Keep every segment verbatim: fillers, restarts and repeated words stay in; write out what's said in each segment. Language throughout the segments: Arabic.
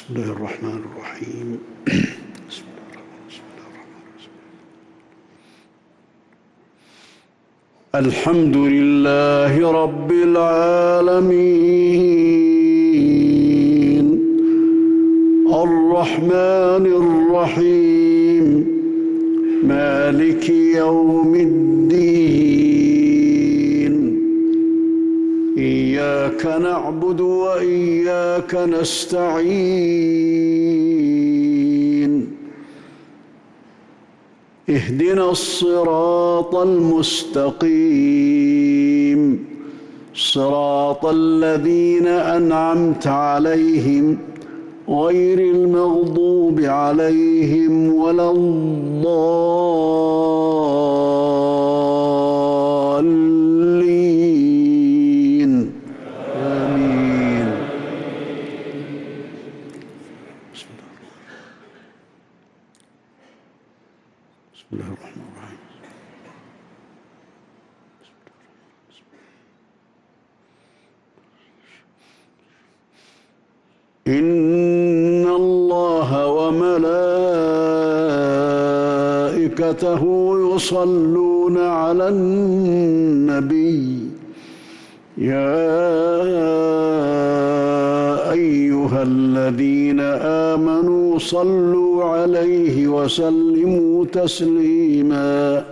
بسم الله الرحمن الرحيم. بسم الله الرحمن الرحيم. الحمد لله رب العالمين الرحمن الرحيم مالك يوم الدين إياك نعبد وإياك نستعين اهدنا الصراط المستقيم صراط الذين أنعمت عليهم غير المغضوب عليهم ولا الضالين آمين. بسم الله بسم الله الرحمن الرحيم. إن الله وملائكته يصلون على النبي يا أيها الذين آمنوا صلوا عليه وسلموا تسليما.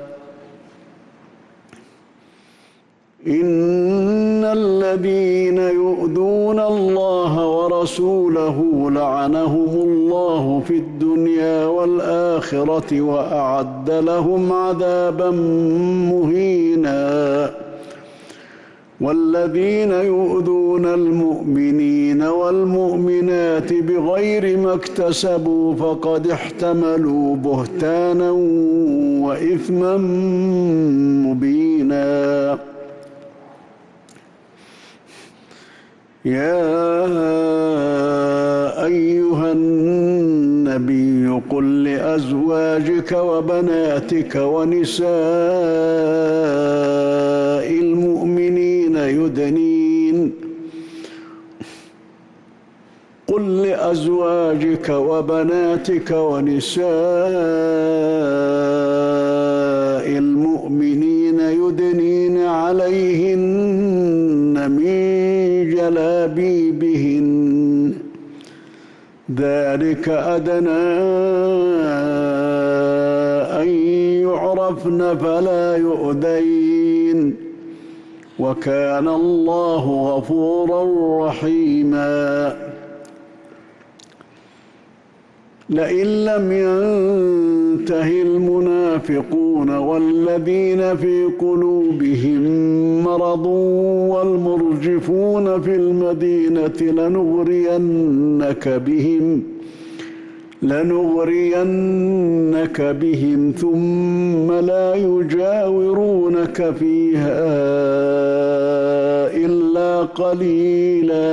إن الذين يؤذون الله ورسوله لعنهم الله في الدنيا والآخرة وأعد لهم عذابا مهينا. والذين يؤذون المؤمنين والمؤمنات بغير ما اكتسبوا فقد احتملوا بهتانا وإثما مبينا. يا أيها النبي قل لأزواجك وبناتك ونساء المؤمنين يدنين قل لأزواجك وبناتك ونساء المؤمنين يدنين عليهن من جلابيبهن ذلك أدنى أن يعرفن فلا يؤذين وكان الله غفورا رحيما. لئن لم ينته المنافقون والذين في قلوبهم مرض والمرجفون في المدينة لنغرينك بهم لنغرينك بهم ثم لا يجاورونك فيها إلا قليلا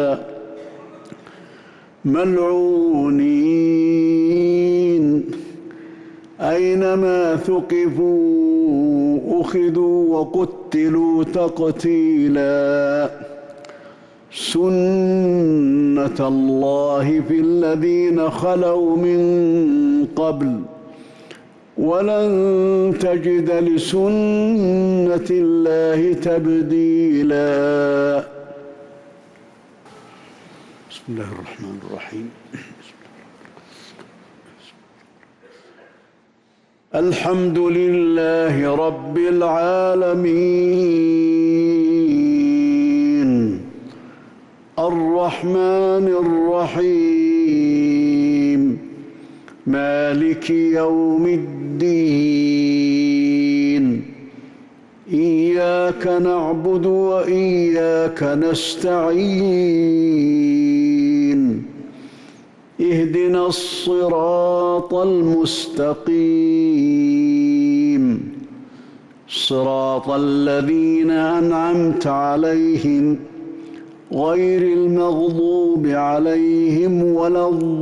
ملعونين أينما ثقفوا أخذوا وقتلوا تقتيلا. سنة الله في الذين خلوا من قبل ولن تجد لسنة الله تبديلا. بسم الله الرحمن الرحيم. الحمد لله رب العالمين الرحمن الرحيم مالك يوم الدين إياك نعبد وإياك نستعين اهدنا الصراط المستقيم صراط الذين أنعمت عليهم غير المغضوب عليهم ولا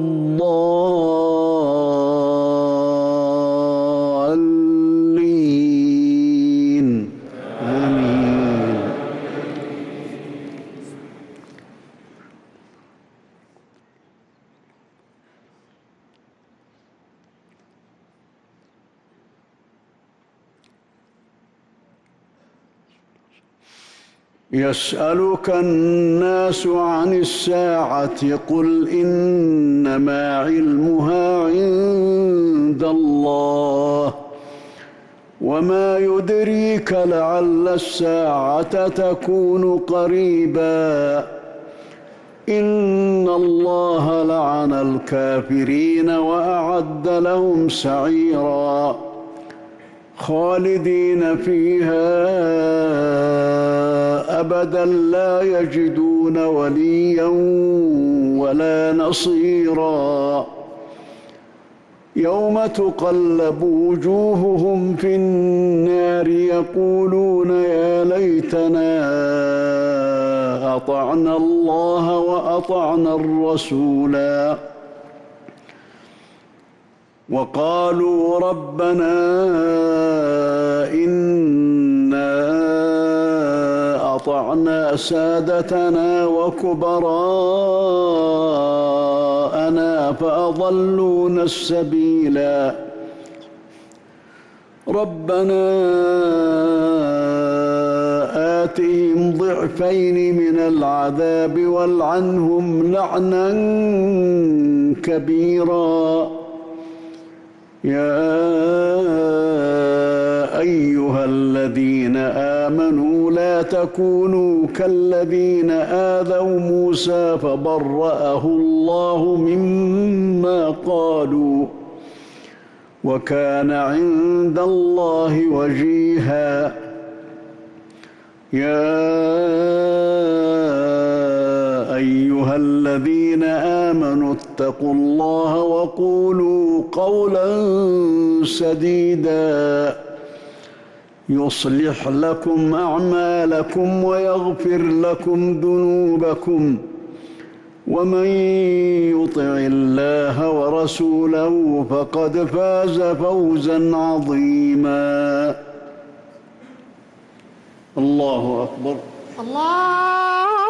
الضالين آمين. يسألك الناس عن الساعة قل إنما علمها عند الله وما يدريك لعل الساعة تكون قريبا إن الله لعن الكافرين وأعد لهم سعيرا خالدين فيها أبدا لا يجدون وليا ولا نصيرا يوم تقلب وجوههم في النار يقولون يا ليتنا أطعنا الله وأطعنا الرسولا وقالوا ربنا إنا أطعنا سادتنا وكبراءنا فأضلونا السبيلا ربنا آتهم ضعفين من العذاب والعنهم لعنا كبيرا يا أيها الذين آمنوا لا تكونوا كالذين آذوا موسى فبرأه الله مما قالوا وكان عند الله وجيها يا أيها الذين آمنوا اتقوا الله وقولوا قولا سديدا يصلح لكم أعمالكم ويغفر لكم ذنوبكم ومن يطع الله ورسوله فقد فاز فوزا عظيما الله أكبر الله